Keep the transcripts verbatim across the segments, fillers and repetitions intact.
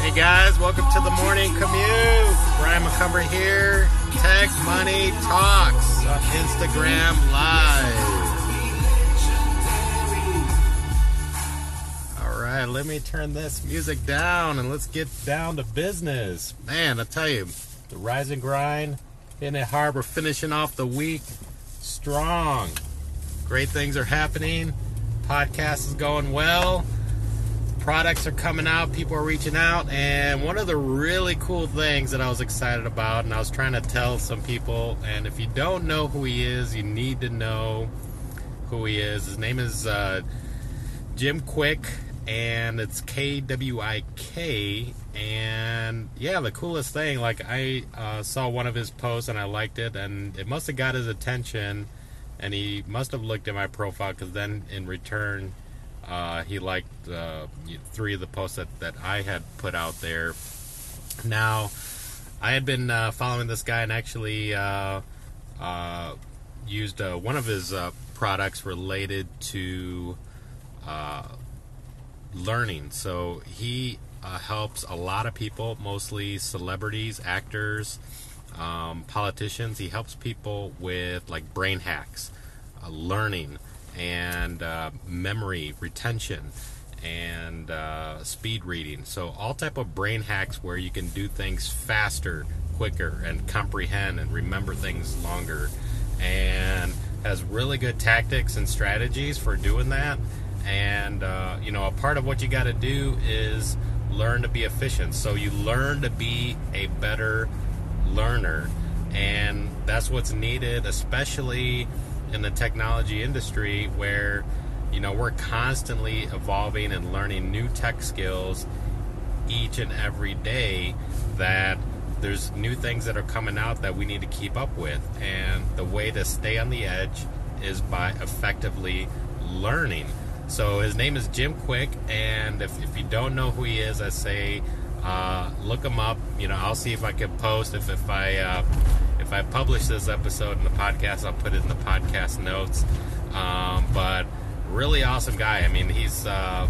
Hey guys, welcome to the morning commute. Brian McCumber here. Tech Money Talks on Instagram Live. All right, let me turn this music down and let's get down to business. Man, I tell you, the rise and grind in it hard. We're finishing off the week strong. Great things are happening. Podcast is going well. Products are coming out, people are reaching out, and one of the really cool things that I was excited about, and I was trying to tell some people, and if you don't know who he is, you need to know who he is. His name is uh, Jim Kwik, and it's K W I K, and yeah, the coolest thing, like I uh, saw one of his posts and I liked it, and it must have got his attention, and he must have looked at my profile, because then in return, Uh, he liked uh, three of the posts that, that I had put out there. Now, I had been uh, following this guy and actually uh, uh, used uh, one of his uh, products related to uh, learning. So he uh, helps a lot of people, mostly celebrities, actors, um, politicians. He helps people with like brain hacks, uh, learning, and uh, memory retention, and uh, speed reading. So all type of brain hacks where you can do things faster, quicker, and comprehend and remember things longer, and has really good tactics and strategies for doing that. And uh, you know, a part of what you got to do is learn to be efficient. So you learn to be a better learner, and that's what's needed, especially in the technology industry, where you know we're constantly evolving and learning new tech skills each and every day, that there's new things that are coming out that we need to keep up with, and the way to stay on the edge is by effectively learning. So his name is Jim Kwik, and if, if you don't know who he is, I say uh, look him up. You know, I'll see if I can post if, if I uh, If I publish this episode in the podcast, I'll put it in the podcast notes. Um, but really awesome guy. I mean, he's, uh,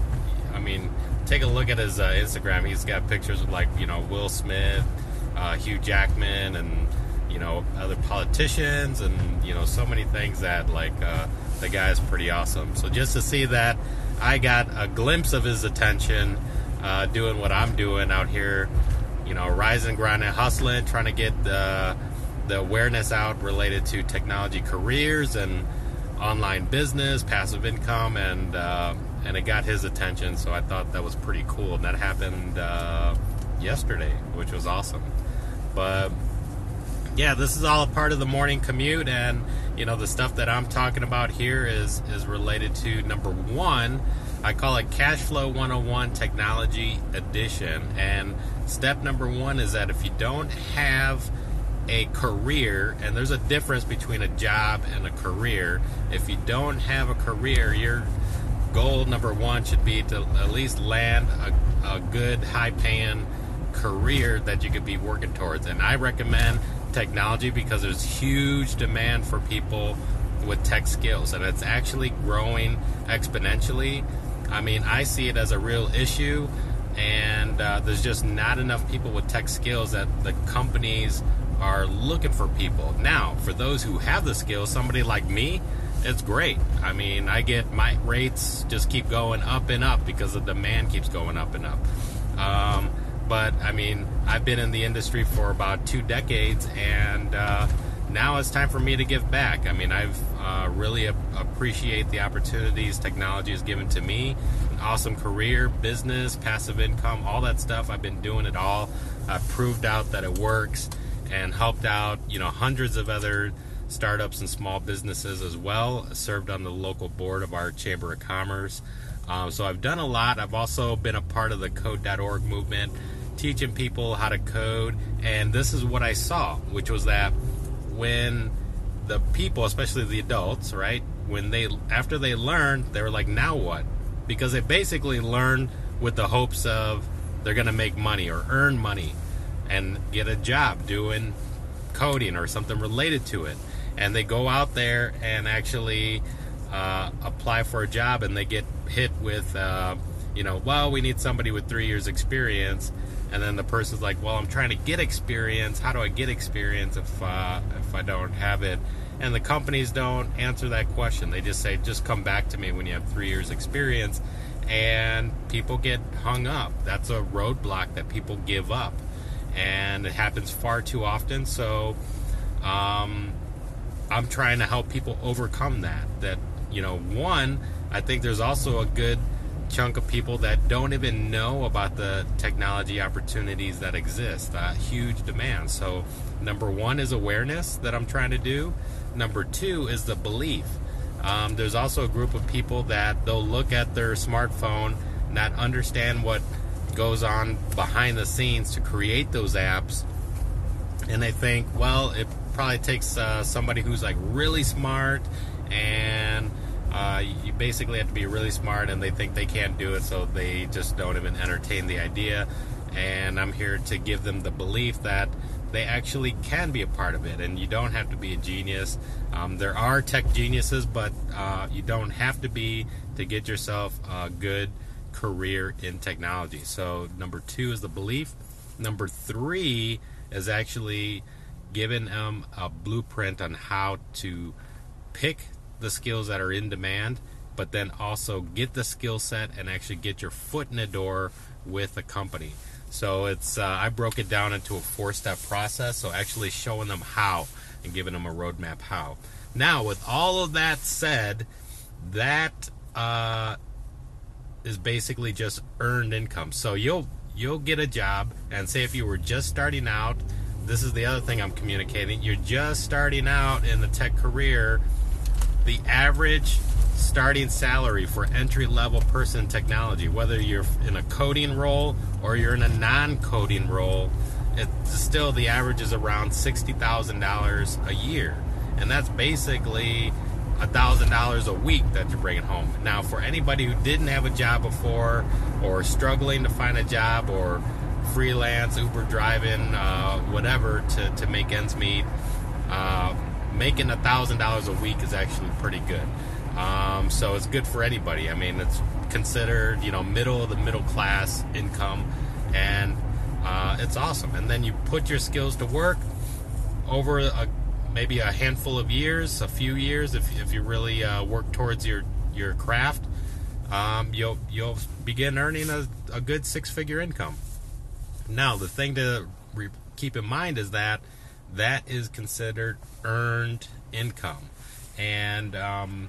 I mean, take a look at his uh, Instagram. He's got pictures of like, you know, Will Smith, uh, Hugh Jackman, and, you know, other politicians, and, you know, so many things that like uh, the guy is pretty awesome. So just to see that, I got a glimpse of his attention uh, doing what I'm doing out here. You know, rising, grinding, hustling, trying to get the, the awareness out related to technology careers and online business, passive income, and uh, and it got his attention, so I thought that was pretty cool. And that happened uh, yesterday, which was awesome. But yeah, this is all a part of the morning commute, and you know, the stuff that I'm talking about here is is related to number one. I call it Cash Flow one oh one Technology Edition. And step number one is that if you don't have a career, and there's a difference between a job and a career, if you don't have a career, your goal number one should be to at least land a, a good, high-paying career that you could be working towards. And I recommend technology because there's huge demand for people with tech skills, and it's actually growing exponentially. I mean, I see it as a real issue, and uh, there's just not enough people with tech skills that the companies are looking for people. Now, for those who have the skills, somebody like me, it's great. I mean, I get my rates just keep going up and up because the demand keeps going up and up. Um, but, I mean, I've been in the industry for about two decades, and uh, now it's time for me to give back. I mean, I've uh, really ap- appreciate the opportunities technology has given to me. An awesome career, business, passive income, all that stuff. I've been doing it all. I've proved out that it works, and helped out, you know, hundreds of other startups and small businesses as well. I served on the local board of our Chamber of Commerce. Um, so I've done a lot. I've also been a part of the code dot org movement, teaching people how to code. And this is what I saw, which was that when the people, especially the adults, right, when they, after they learned, they were like, now what? Because they basically learned with the hopes of they're going to make money or earn money and get a job doing coding or something related to it. And they go out there and actually uh, apply for a job, and they get hit with uh, you know, well, we need somebody with three years experience. And then the person's like, well, I'm trying to get experience. How do I get experience if uh, if I don't have it? And the companies don't answer that question. They just say, just come back to me when you have three years experience. And people get hung up. That's a roadblock that people give up. And it happens far too often. So um, I'm trying to help people overcome that. That, you know, one, I think there's also a good chunk of people that don't even know about the technology opportunities that exist. Uh, huge demand. So number one is awareness that I'm trying to do. Number two is the belief. Um, there's also a group of people that they'll look at their smartphone, not understand what goes on behind the scenes to create those apps, and they think, well, it probably takes uh, somebody who's like really smart, and uh, you basically have to be really smart, and they think they can't do it, so they just don't even entertain the idea. And I'm here to give them the belief that they actually can be a part of it, and you don't have to be a genius. Um, there are tech geniuses, but uh, you don't have to be to get yourself a good career in technology. So number two is the belief. Number three is actually giving them a blueprint on how to pick the skills that are in demand, but then also get the skill set and actually get your foot in the door with a company. So it's uh, I broke it down into a four-step process, so actually showing them how and giving them a roadmap how. Now, with all of that said, that uh, is basically just earned income. So you'll you'll get a job, and say if you were just starting out, this is the other thing I'm communicating, you're just starting out in the tech career, the average starting salary for entry-level person in technology, whether you're in a coding role or you're in a non-coding role, it's still, the average is around sixty thousand dollars a year. And that's basically one thousand dollars a week that you're bringing home. Now, for anybody who didn't have a job before, or struggling to find a job, or freelance, Uber driving, uh, whatever, to, to make ends meet, uh, making one thousand dollars a week is actually pretty good. Um, so it's good for anybody. I mean, it's considered, you know, middle of the middle class income, and uh, it's awesome. And then you put your skills to work over a, maybe a handful of years, a few years, if, if you really uh, work towards your, your craft, um, you'll you'll begin earning a, a good six-figure income. Now, the thing to re- keep in mind is that that is considered earned income, and um,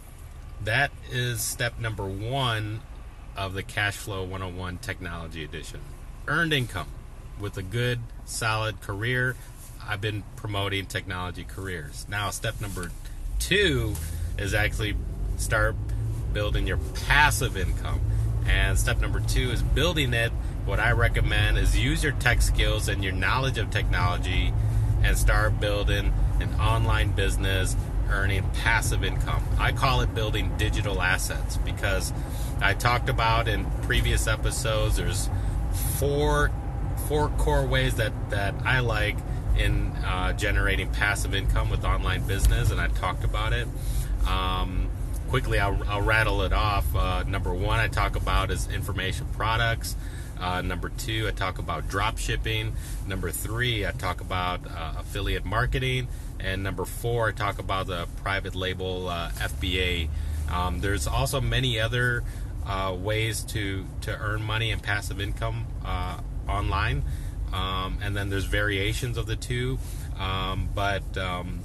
that is step number one of the Cash Flow one oh one Technology Edition. Earned income with a good, solid career. I've been promoting technology careers. Now, step number two is actually start building your passive income. And step number two is building it. What I recommend is use your tech skills and your knowledge of technology and start building an online business, earning passive income. I call it building digital assets, because I talked about in previous episodes, there's four four core ways that, that I like in uh, generating passive income with online business, and I talked about it. Um, quickly, I'll, I'll rattle it off. Uh, number one I talk about is information products. Uh, number two, I talk about drop shipping. Number three, I talk about uh, affiliate marketing. And number four, I talk about the private label uh, F B A. Um, there's also many other uh, ways to, to earn money and passive income uh, online. Um, and then there's variations of the two. Um, but um,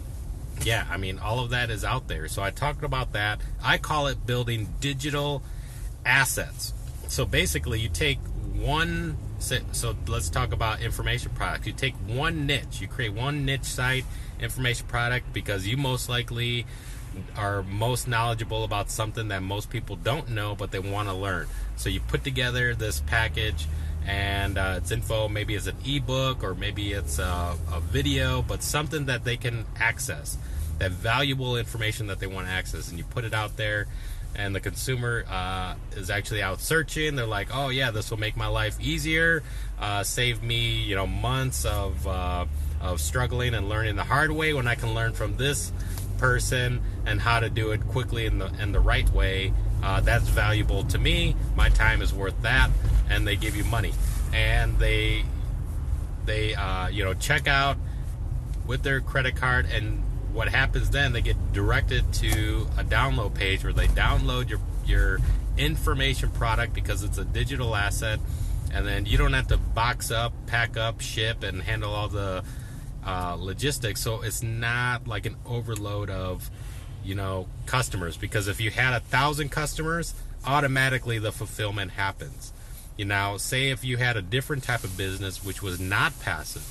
yeah, I mean, all of that is out there. So I talked about that. I call it building digital assets. So basically, you take one, so let's talk about information products. You take one niche, you create one niche site, information product, because you most likely are most knowledgeable about something that most people don't know, but they want to learn. So you put together this package, and uh, it's info, maybe it's an ebook, or maybe it's a, a video, but something that they can access, that valuable information that they want to access, and you put it out there. And the consumer uh, is actually out searching. They're like, oh yeah, this will make my life easier, uh, save me, you know, months of uh, of struggling and learning the hard way, when I can learn from this person and how to do it quickly in the in the right way, uh, that's valuable to me. My time is worth that, and they give you money. And they, they uh, you know, check out with their credit card, and what happens then, they get directed to a download page where they download your your information product because it's a digital asset, and then you don't have to box up, pack up, ship, and handle all the uh, logistics. So it's not like an overload of, you know, customers, because if you had a thousand customers, automatically the fulfillment happens. You know, say if you had a different type of business which was not passive,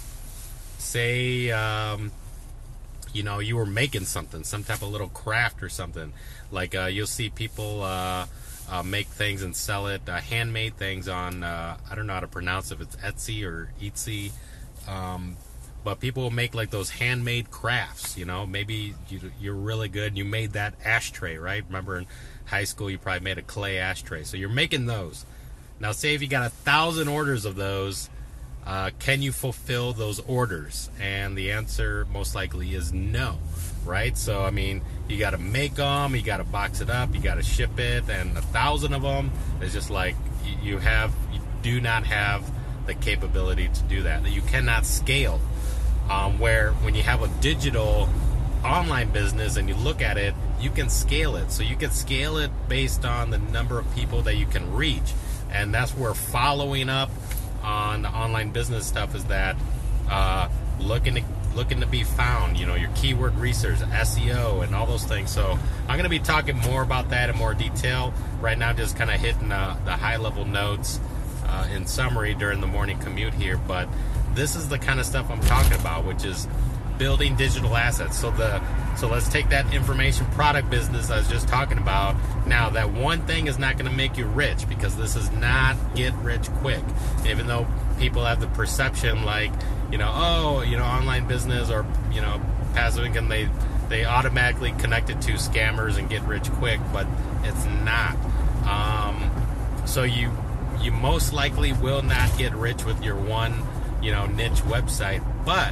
say um, you know, you were making something, some type of little craft or something, like uh, you'll see people uh, uh, make things and sell it, uh, handmade things on uh, I don't know how to pronounce it, if it's Etsy or Etsy, um, but people will make like those handmade crafts. You know, maybe you, you're really good and you made that ashtray, right? Remember in high school you probably made a clay ashtray, so you're making those. Now say if you got a thousand orders of those, uh, can you fulfill those orders? And the answer most likely is no, right? So I mean, you got to make them, you got to box it up, you got to ship it, and a thousand of them is just like you, you have, you do not have the capability to do that. You cannot scale. Um, where when you have a digital online business and you look at it, you can scale it. So you can scale it based on the number of people that you can reach. And that's where following up on the online business stuff is that uh, looking to looking to be found, you know, your keyword research, S E O, and all those things. So I'm going to be talking more about that in more detail. Right now, just kind of hitting uh, the high level notes uh, in summary during the morning commute here. But this is the kind of stuff I'm talking about, which is building digital assets. So the so let's take that information product business I was just talking about. Now, that one thing is not going to make you rich, because this is not get rich quick. Even though people have the perception like, you know, oh, you know, online business or, you know, passive income, they they automatically connect it to scammers and get rich quick, but it's not. Um, so you you most likely will not get rich with your one, you know, niche website, but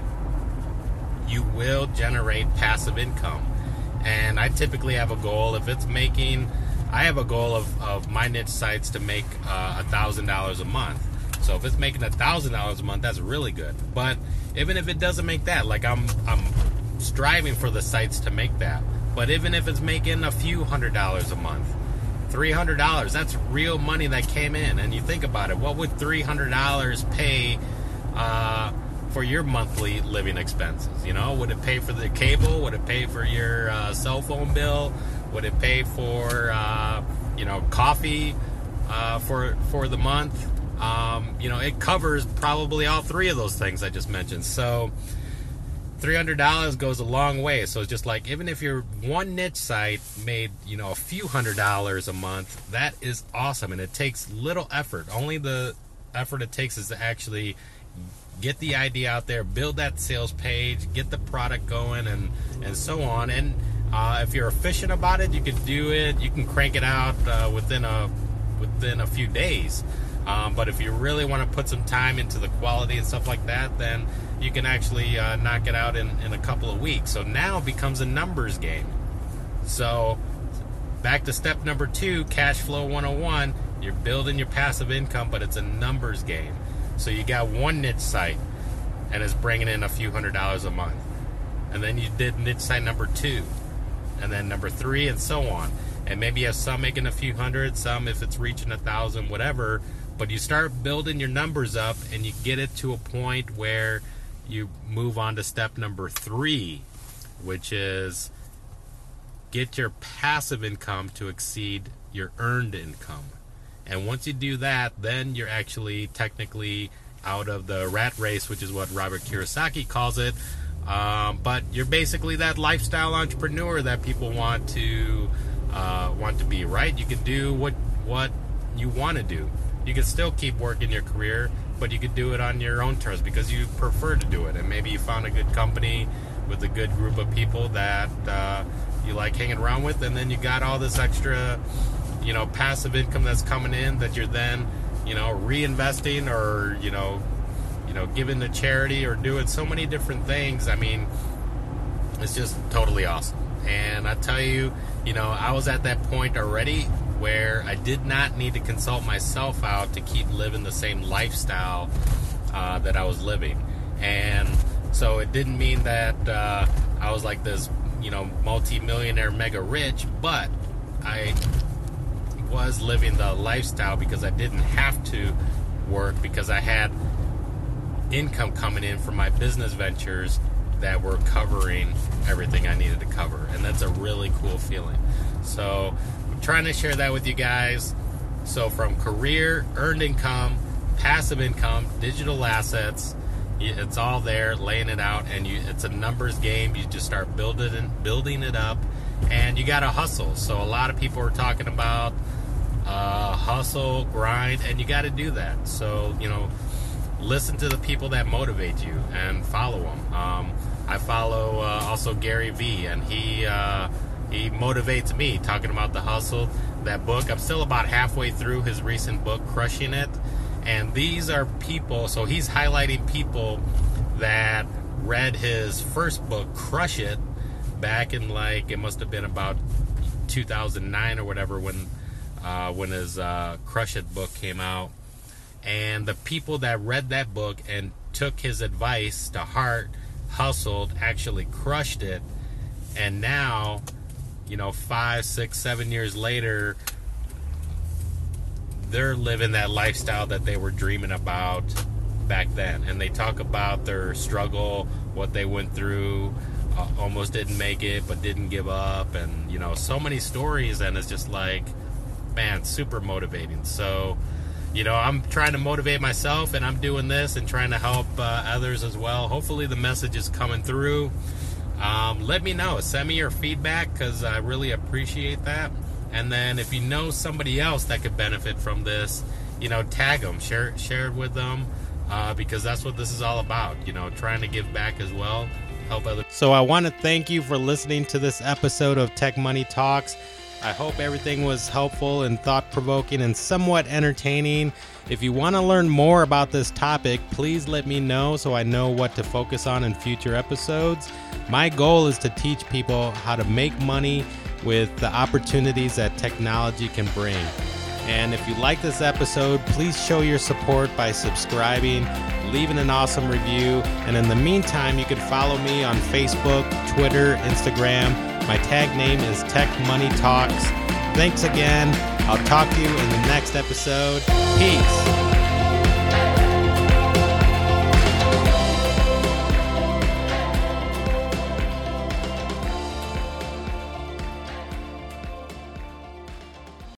you will generate passive income. And I typically have a goal. If it's making, I have a goal of, of my niche sites to make uh, a thousand dollars a month. So if it's making a thousand dollars a month, that's really good. But even if it doesn't make that, like I'm I'm striving for the sites to make that. But even if it's making a few hundred dollars a month, three hundred dollars, that's real money that came in. And you think about it, what would three hundred dollars pay uh, for your monthly living expenses? You know, would it pay for the cable? Would it pay for your uh, cell phone bill? Would it pay for uh, you know, coffee uh, for for the month? Um, you know, it covers probably all three of those things I just mentioned. So three hundred dollars goes a long way. So it's just like, even if your one niche site made, you know, a few hundred dollars a month, that is awesome. And it takes little effort. Only the effort it takes is to actually get the idea out there, build that sales page, get the product going, and and so on. And uh, if you're efficient about it, you can do it. You can crank it out uh, within a within a few days. Um, but if you really want to put some time into the quality and stuff like that, then you can actually uh, knock it out in, in a couple of weeks. So now it becomes a numbers game. So back to step number two, cash flow one oh one. You're building your passive income, but it's a numbers game. So you got one niche site and it's bringing in a few hundred dollars a month. And then you did niche site number two, and then number three, and so on. And maybe you have some making a few hundred, some if it's reaching a thousand, whatever. But you start building your numbers up and you get it to a point where you move on to step number three, which is get your passive income to exceed your earned income. And once you do that, then you're actually technically out of the rat race, which is what Robert Kiyosaki calls it. Um, but you're basically that lifestyle entrepreneur that people want to uh, want to be, right? You can do what what you want to do. You can still keep working your career, but you could do it on your own terms because you prefer to do it. And maybe you found a good company with a good group of people that uh, you like hanging around with, and then you got all this extra, you know, passive income that's coming in that you're then, you know, reinvesting or, you know, you know, giving to charity or doing so many different things. I mean, it's just totally awesome. And I tell you, you know, I was at that point already where I did not need to consult myself out to keep living the same lifestyle uh, that I was living. And so it didn't mean that uh, I was like this, you know, multi-millionaire, mega rich, but I was living the lifestyle because I didn't have to work, because I had income coming in from my business ventures that were covering everything I needed to cover. And that's a really cool feeling. So I'm trying to share that with you guys. So from career, earned income, passive income, digital assets, it's all there, laying it out, and you, it's a numbers game. You just start building it, building it up, and you got to hustle. So a lot of people are talking about uh, hustle, grind, and you got to do that. So, you know, listen to the people that motivate you and follow them. Um, I follow uh, also Gary Vee, and he uh, he motivates me, talking about the hustle. That book, I'm still about halfway through his recent book, Crushing It. And these are people, so he's highlighting people that read his first book, Crush It, back in like, it must have been about two thousand nine or whatever, when uh, when his uh, Crush It book came out. And the people that read that book and took his advice to heart, hustled, actually crushed it. And now, you know, five, six, seven years later, they're living that lifestyle that they were dreaming about back then. And they talk about their struggle, what they went through, uh, almost didn't make it, but didn't give up. And, you know, so many stories. And it's just like, man, super motivating. So, you know, I'm trying to motivate myself, and I'm doing this and trying to help uh, others as well. Hopefully the message is coming through. Um, let me know. Send me your feedback, because I really appreciate that. And then if you know somebody else that could benefit from this, you know, tag them, share, share it with them, uh, because that's what this is all about, you know, trying to give back as well, help others. So I want to thank you for listening to this episode of Tech Money Talks. I hope everything was helpful and thought-provoking and somewhat entertaining. If you want to learn more about this topic, please let me know so I know what to focus on in future episodes. My goal is to teach people how to make money with the opportunities that technology can bring. And if you like this episode, please show your support by subscribing, leaving an awesome review. And in the meantime, you can follow me on Facebook, Twitter, Instagram. My tag name is Tech Money Talks. Thanks again. I'll talk to you in the next episode. Peace.